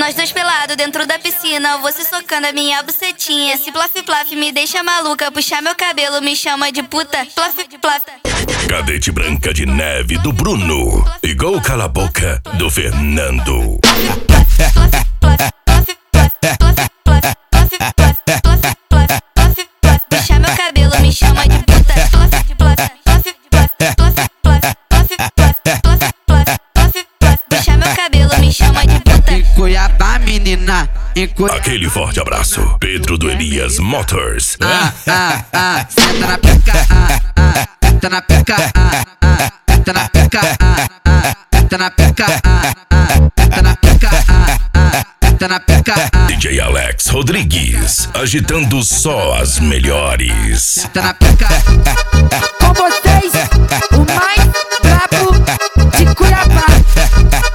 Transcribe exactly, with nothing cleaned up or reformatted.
Nós dois pelados dentro da piscina, você socando a minha bucetinha. Esse plaf plaf me deixa maluca, puxar meu cabelo me chama de puta. Plaf plaf. Cadete Branca de Neve do Bruno, igual Cala a Boca do Fernando. Puxar meu cabelo me chama de puta. Puxar meu cabelo me chama de puta. Em Cuiabá, menina, em Cuiabá. Aquele forte abraço, Pedro do Elias Motors. Ah, ah, ah, senta na pica, ah, ah, senta na pica, ah, ah, senta na pica, ah, ah, senta na pica, ah, ah, senta na pica, ah, ah, senta na pica, ah. D J Alex Rodrigues, agitando só as melhores. Senta na pica. Com você